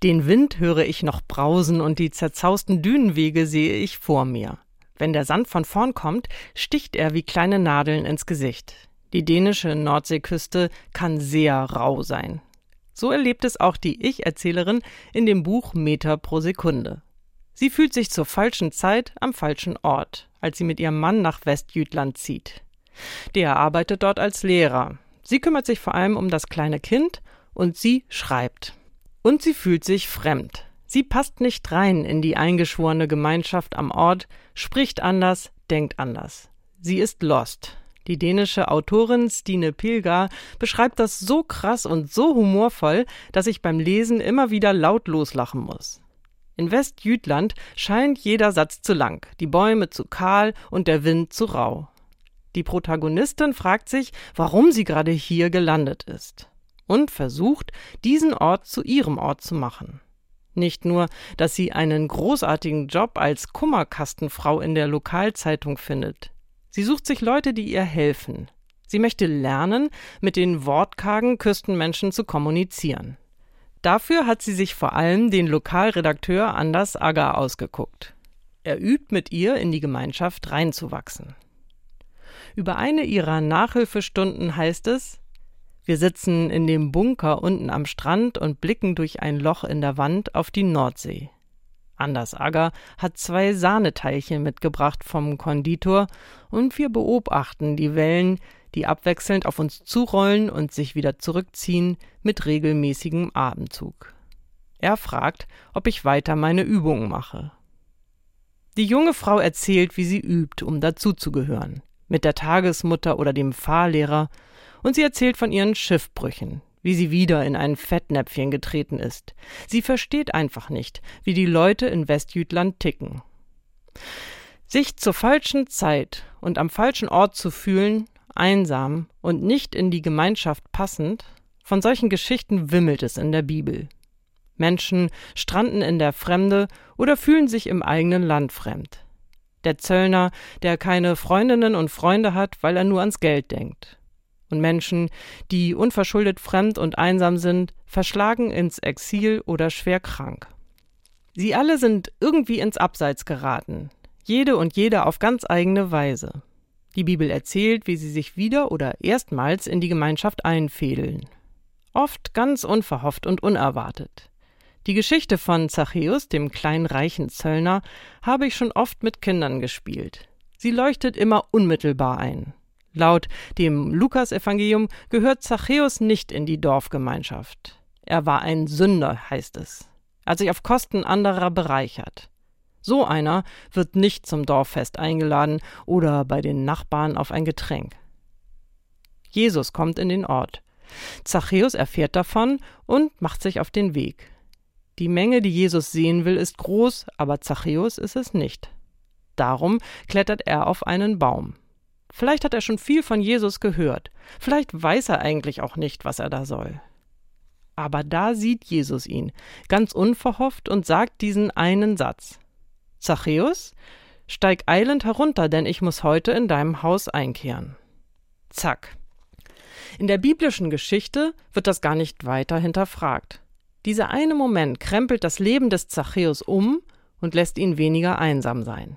Den Wind höre ich noch brausen und die zerzausten Dünenwege sehe ich vor mir. Wenn der Sand von vorn kommt, sticht er wie kleine Nadeln ins Gesicht. Die dänische Nordseeküste kann sehr rau sein. So erlebt es auch die Ich-Erzählerin in dem Buch Meter pro Sekunde. Sie fühlt sich zur falschen Zeit am falschen Ort, als sie mit ihrem Mann nach Westjütland zieht. Der arbeitet dort als Lehrer. Sie kümmert sich vor allem um das kleine Kind und sie schreibt. Und sie fühlt sich fremd. Sie passt nicht rein in die eingeschworene Gemeinschaft am Ort, spricht anders, denkt anders. Sie ist lost. Die dänische Autorin Stine Pilgaard beschreibt das so krass und so humorvoll, dass ich beim Lesen immer wieder laut loslachen muss. In Westjütland scheint jeder Satz zu lang, die Bäume zu kahl und der Wind zu rau. Die Protagonistin fragt sich, warum sie gerade hier gelandet ist und versucht, diesen Ort zu ihrem Ort zu machen. Nicht nur, dass sie einen großartigen Job als Kummerkastenfrau in der Lokalzeitung findet. Sie sucht sich Leute, die ihr helfen. Sie möchte lernen, mit den wortkargen Küstenmenschen zu kommunizieren. Dafür hat sie sich vor allem den Lokalredakteur Anders Agger ausgeguckt. Er übt mit ihr, in die Gemeinschaft reinzuwachsen. Über eine ihrer Nachhilfestunden heißt es: Wir sitzen in dem Bunker unten am Strand und blicken durch ein Loch in der Wand auf die Nordsee. Anders Agger hat 2 Sahneteilchen mitgebracht vom Konditor und wir beobachten die Wellen, die abwechselnd auf uns zurollen und sich wieder zurückziehen mit regelmäßigem Atemzug. Er fragt, ob ich weiter meine Übungen mache. Die junge Frau erzählt, wie sie übt, um dazuzugehören, mit der Tagesmutter oder dem Fahrlehrer, und sie erzählt von ihren Schiffbrüchen, wie sie wieder in ein Fettnäpfchen getreten ist. Sie versteht einfach nicht, wie die Leute in Westjütland ticken. Sich zur falschen Zeit und am falschen Ort zu fühlen, einsam und nicht in die Gemeinschaft passend, von solchen Geschichten wimmelt es in der Bibel. Menschen stranden in der Fremde oder fühlen sich im eigenen Land fremd. Der Zöllner, der keine Freundinnen und Freunde hat, weil er nur ans Geld denkt. Und Menschen, die unverschuldet fremd und einsam sind, verschlagen ins Exil oder schwer krank. Sie alle sind irgendwie ins Abseits geraten, jede und jeder auf ganz eigene Weise. Die Bibel erzählt, wie sie sich wieder oder erstmals in die Gemeinschaft einfädeln. Oft ganz unverhofft und unerwartet. Die Geschichte von Zachäus, dem kleinen reichen Zöllner, habe ich schon oft mit Kindern gespielt. Sie leuchtet immer unmittelbar ein. Laut dem Lukas-Evangelium gehört Zachäus nicht in die Dorfgemeinschaft. Er war ein Sünder, heißt es. Er hat sich auf Kosten anderer bereichert. So einer wird nicht zum Dorffest eingeladen oder bei den Nachbarn auf ein Getränk. Jesus kommt in den Ort. Zachäus erfährt davon und macht sich auf den Weg. Die Menge, die Jesus sehen will, ist groß, aber Zachäus ist es nicht. Darum klettert er auf einen Baum. Vielleicht hat er schon viel von Jesus gehört. Vielleicht weiß er eigentlich auch nicht, was er da soll. Aber da sieht Jesus ihn, ganz unverhofft, und sagt diesen einen Satz: Zachäus, steig eilend herunter, denn ich muss heute in deinem Haus einkehren. Zack. In der biblischen Geschichte wird das gar nicht weiter hinterfragt. Dieser eine Moment krempelt das Leben des Zachäus um und lässt ihn weniger einsam sein.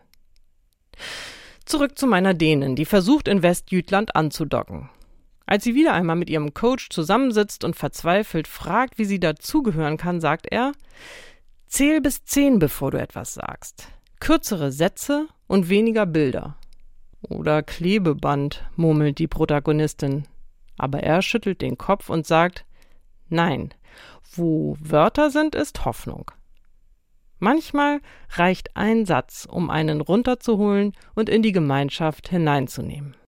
Zurück zu meiner Dänin, die versucht, in Westjütland anzudocken. Als sie wieder einmal mit ihrem Coach zusammensitzt und verzweifelt fragt, wie sie dazugehören kann, sagt er: Zähl bis 10, bevor du etwas sagst. Kürzere Sätze und weniger Bilder. Oder Klebeband, murmelt die Protagonistin. Aber er schüttelt den Kopf und sagt: Nein, wo Wörter sind, ist Hoffnung. Manchmal reicht ein Satz, um einen runterzuholen und in die Gemeinschaft hineinzunehmen.